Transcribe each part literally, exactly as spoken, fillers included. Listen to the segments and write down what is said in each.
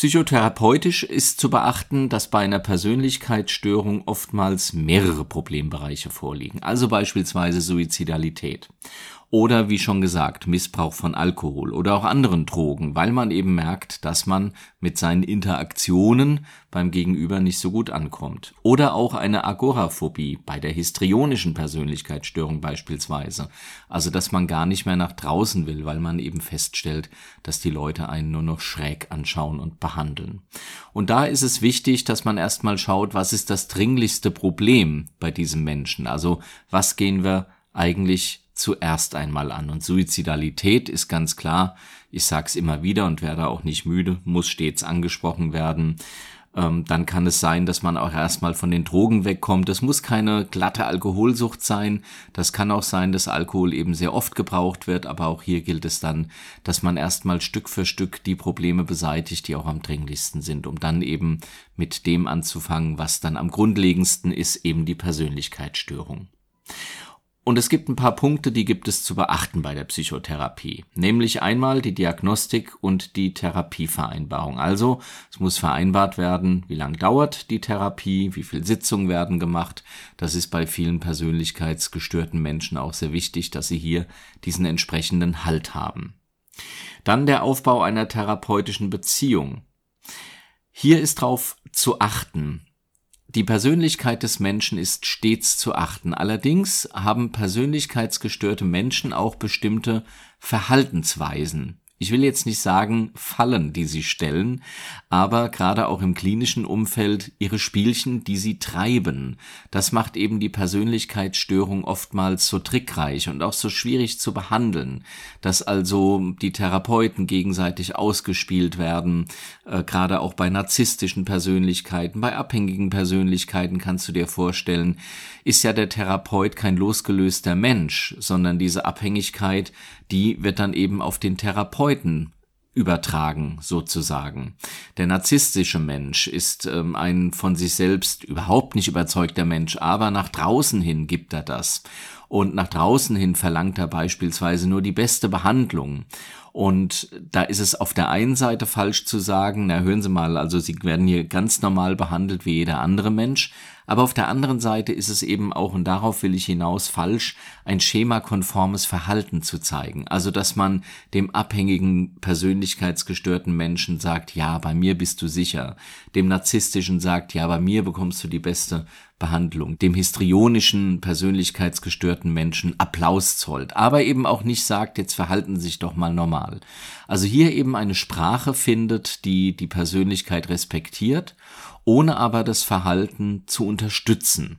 Psychotherapeutisch ist zu beachten, dass bei einer Persönlichkeitsstörung oftmals mehrere Problembereiche vorliegen, also beispielsweise Suizidalität oder wie schon gesagt Missbrauch von Alkohol oder auch anderen Drogen, weil man eben merkt, dass man mit seinen Interaktionen beim Gegenüber nicht so gut ankommt. Oder auch eine Agoraphobie bei der histrionischen Persönlichkeitsstörung beispielsweise, also dass man gar nicht mehr nach draußen will, weil man eben feststellt, dass die Leute einen nur noch schräg anschauen und behandeln. Und da ist es wichtig, dass man erstmal schaut, was ist das dringlichste Problem bei diesem Menschen, also was gehen wir eigentlich zuerst einmal an. Und Suizidalität ist ganz klar, ich sage es immer wieder und werde auch nicht müde, muss stets angesprochen werden. Ähm, dann kann es sein, dass man auch erstmal von den Drogen wegkommt. Das muss keine glatte Alkoholsucht sein. Das kann auch sein, dass Alkohol eben sehr oft gebraucht wird. Aber auch hier gilt es dann, dass man erstmal Stück für Stück die Probleme beseitigt, die auch am dringlichsten sind, um dann eben mit dem anzufangen, was dann am grundlegendsten ist, eben die Persönlichkeitsstörung. Und es gibt ein paar Punkte, die gibt es zu beachten bei der Psychotherapie. Nämlich einmal die Diagnostik und die Therapievereinbarung. Also es muss vereinbart werden, wie lang dauert die Therapie, wie viele Sitzungen werden gemacht. Das ist bei vielen persönlichkeitsgestörten Menschen auch sehr wichtig, dass sie hier diesen entsprechenden Halt haben. Dann der Aufbau einer therapeutischen Beziehung. Hier ist darauf zu achten. Die Persönlichkeit des Menschen ist stets zu achten. Allerdings haben persönlichkeitsgestörte Menschen auch bestimmte Verhaltensweisen. Ich will jetzt nicht sagen Fallen, die sie stellen, aber gerade auch im klinischen Umfeld ihre Spielchen, die sie treiben. Das macht eben die Persönlichkeitsstörung oftmals so trickreich und auch so schwierig zu behandeln, dass also die Therapeuten gegenseitig ausgespielt werden, äh, gerade auch bei narzisstischen Persönlichkeiten, bei abhängigen Persönlichkeiten kannst du dir vorstellen, ist ja der Therapeut kein losgelöster Mensch, sondern diese Abhängigkeit, die wird dann eben auf den Therapeuten übertragen, sozusagen. Der narzisstische Mensch ist ähm, ein von sich selbst überhaupt nicht überzeugter Mensch, aber nach draußen hin gibt er das. Und nach draußen hin verlangt er beispielsweise nur die beste Behandlung. Und da ist es auf der einen Seite falsch zu sagen, na hören Sie mal, also Sie werden hier ganz normal behandelt wie jeder andere Mensch, aber auf der anderen Seite ist es eben auch, und darauf will ich hinaus, falsch, ein schemakonformes Verhalten zu zeigen. Also, dass man dem abhängigen, persönlichkeitsgestörten Menschen sagt, ja, bei mir bist du sicher. Dem narzisstischen sagt, ja, bei mir bekommst du die beste Behandlung. Dem histrionischen, persönlichkeitsgestörten Menschen Applaus zollt. Aber eben auch nicht sagt, jetzt verhalten Sie sich doch mal normal. Also hier eben eine Sprache findet, die die Persönlichkeit respektiert, ohne aber das Verhalten zu unterstützen.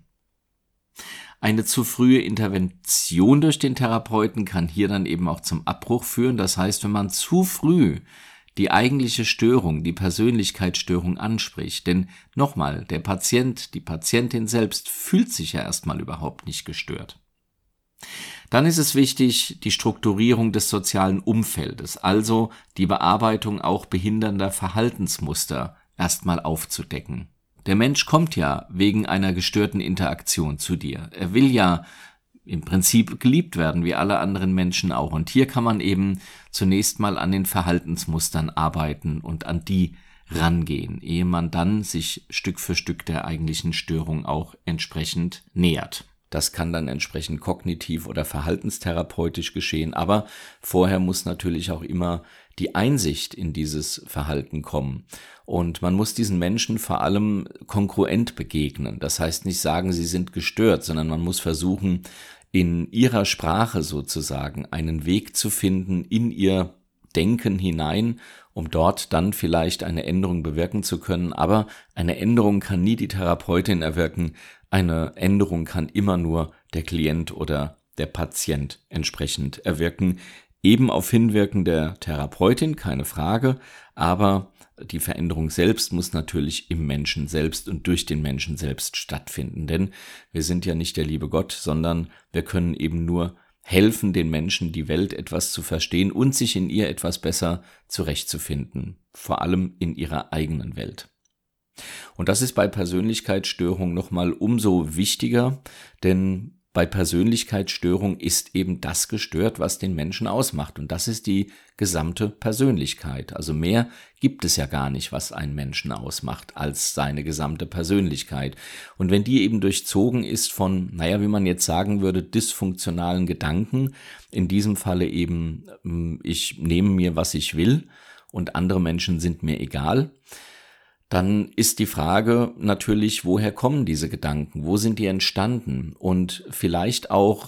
Eine zu frühe Intervention durch den Therapeuten kann hier dann eben auch zum Abbruch führen. Das heißt, wenn man zu früh die eigentliche Störung, die Persönlichkeitsstörung anspricht, denn nochmal, der Patient, die Patientin selbst fühlt sich ja erstmal überhaupt nicht gestört. Dann ist es wichtig, die Strukturierung des sozialen Umfeldes, also die Bearbeitung auch behindernder Verhaltensmuster erstmal aufzudecken. Der Mensch kommt ja wegen einer gestörten Interaktion zu dir. Er will ja im Prinzip geliebt werden, wie alle anderen Menschen auch. Und hier kann man eben zunächst mal an den Verhaltensmustern arbeiten und an die rangehen, ehe man dann sich Stück für Stück der eigentlichen Störung auch entsprechend nähert. Das kann dann entsprechend kognitiv oder verhaltenstherapeutisch geschehen, aber vorher muss natürlich auch immer die Einsicht in dieses Verhalten kommen. Und man muss diesen Menschen vor allem kongruent begegnen. Das heißt nicht sagen, sie sind gestört, sondern man muss versuchen, in ihrer Sprache sozusagen einen Weg zu finden, in ihr Denken hinein, um dort dann vielleicht eine Änderung bewirken zu können. Aber eine Änderung kann nie die Therapeutin erwirken. Eine Änderung kann immer nur der Klient oder der Patient entsprechend erwirken. Eben auf Hinwirken der Therapeutin, keine Frage, aber die Veränderung selbst muss natürlich im Menschen selbst und durch den Menschen selbst stattfinden. Denn wir sind ja nicht der liebe Gott, sondern wir können eben nur helfen, den Menschen die Welt etwas zu verstehen und sich in ihr etwas besser zurechtzufinden, vor allem in ihrer eigenen Welt. Und das ist bei Persönlichkeitsstörungen nochmal umso wichtiger, denn bei Persönlichkeitsstörung ist eben das gestört, was den Menschen ausmacht. Und das ist die gesamte Persönlichkeit. Also mehr gibt es ja gar nicht, was einen Menschen ausmacht, als seine gesamte Persönlichkeit. Und wenn die eben durchzogen ist von, naja, wie man jetzt sagen würde, dysfunktionalen Gedanken, in diesem Falle eben, ich nehme mir, was ich will und andere Menschen sind mir egal, dann ist die Frage natürlich, woher kommen diese Gedanken? Wo sind die entstanden? Und vielleicht auch,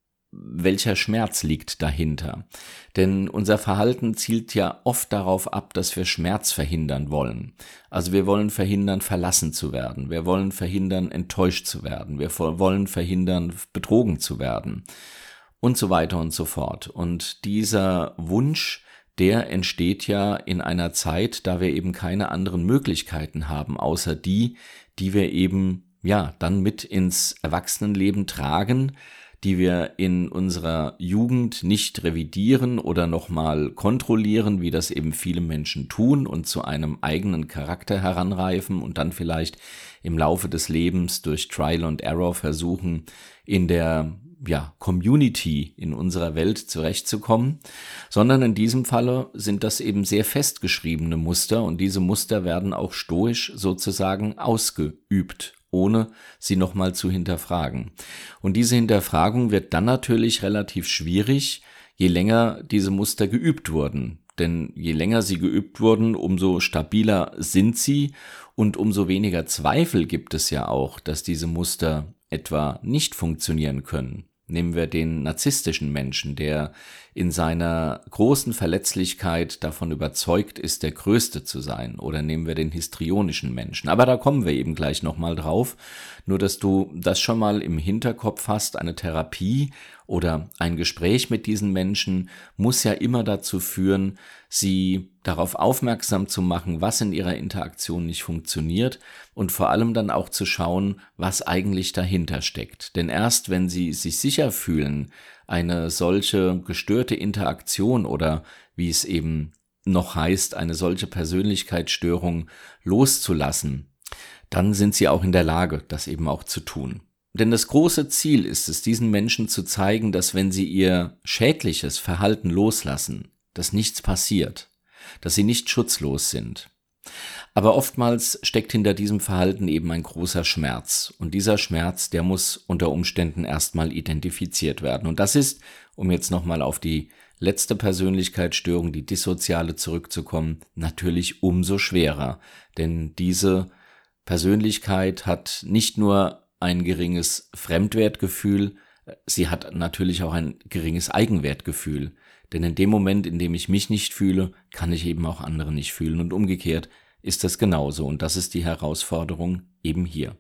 welcher Schmerz liegt dahinter? Denn unser Verhalten zielt ja oft darauf ab, dass wir Schmerz verhindern wollen. Also wir wollen verhindern, verlassen zu werden. Wir wollen verhindern, enttäuscht zu werden. Wir wollen verhindern, betrogen zu werden. Und so weiter und so fort. Und dieser Wunsch, der entsteht ja in einer Zeit, da wir eben keine anderen Möglichkeiten haben, außer die, die wir eben, ja, dann mit ins Erwachsenenleben tragen, die wir in unserer Jugend nicht revidieren oder nochmal kontrollieren, wie das eben viele Menschen tun und zu einem eigenen Charakter heranreifen und dann vielleicht im Laufe des Lebens durch Trial and Error versuchen, in der ja, Community in unserer Welt zurechtzukommen, sondern in diesem Falle sind das eben sehr festgeschriebene Muster und diese Muster werden auch stoisch sozusagen ausgeübt, ohne sie nochmal zu hinterfragen. Und diese Hinterfragung wird dann natürlich relativ schwierig, je länger diese Muster geübt wurden. Denn je länger sie geübt wurden, umso stabiler sind sie und umso weniger Zweifel gibt es ja auch, dass diese Muster etwa nicht funktionieren können. Nehmen wir den narzisstischen Menschen, der in seiner großen Verletzlichkeit davon überzeugt ist, der Größte zu sein. Oder nehmen wir den histrionischen Menschen. Aber da kommen wir eben gleich nochmal drauf. Nur, dass du das schon mal im Hinterkopf hast, eine Therapie oder ein Gespräch mit diesen Menschen muss ja immer dazu führen, sie darauf aufmerksam zu machen, was in ihrer Interaktion nicht funktioniert und vor allem dann auch zu schauen, was eigentlich dahinter steckt. Denn erst wenn sie sich sicher fühlen, eine solche gestörte Interaktion oder wie es eben noch heißt, eine solche Persönlichkeitsstörung loszulassen, dann sind sie auch in der Lage, das eben auch zu tun. Denn das große Ziel ist es, diesen Menschen zu zeigen, dass wenn sie ihr schädliches Verhalten loslassen, dass nichts passiert, dass sie nicht schutzlos sind. Aber oftmals steckt hinter diesem Verhalten eben ein großer Schmerz. Und dieser Schmerz, der muss unter Umständen erstmal identifiziert werden. Und das ist, um jetzt nochmal auf die letzte Persönlichkeitsstörung, die dissoziale, zurückzukommen, natürlich umso schwerer. Denn diese Persönlichkeit hat nicht nur ein geringes Fremdwertgefühl, sie hat natürlich auch ein geringes Eigenwertgefühl. Denn in dem Moment, in dem ich mich nicht fühle, kann ich eben auch andere nicht fühlen. Und umgekehrt ist das genauso. Und das ist die Herausforderung eben hier.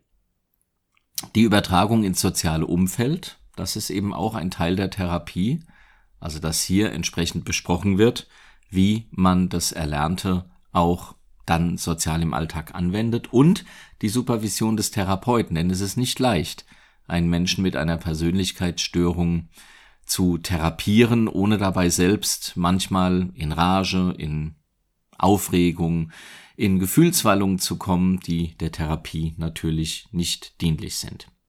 Die Übertragung ins soziale Umfeld, das ist eben auch ein Teil der Therapie. Also dass hier entsprechend besprochen wird, wie man das Erlernte auch dann sozial im Alltag anwendet und die Supervision des Therapeuten. Denn es ist nicht leicht, einen Menschen mit einer Persönlichkeitsstörung zu therapieren, ohne dabei selbst manchmal in Rage, in Aufregung, in Gefühlswallungen zu kommen, die der Therapie natürlich nicht dienlich sind.